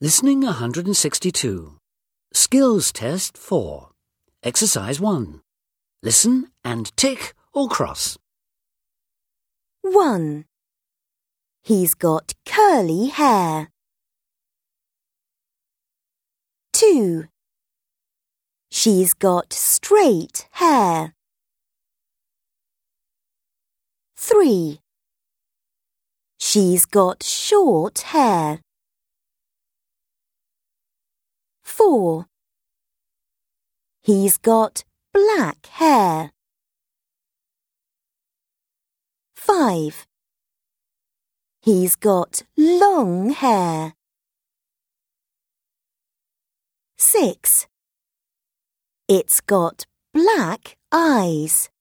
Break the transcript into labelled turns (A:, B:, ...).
A: Listening 162. Skills Test 4. Exercise 1. Listen and tick or cross.
B: 1. He's got curly hair. 2. She's got straight hair. 3. She's got short hair. 4. He's got black hair. 5. He's got long hair. 6. It's got black eyes.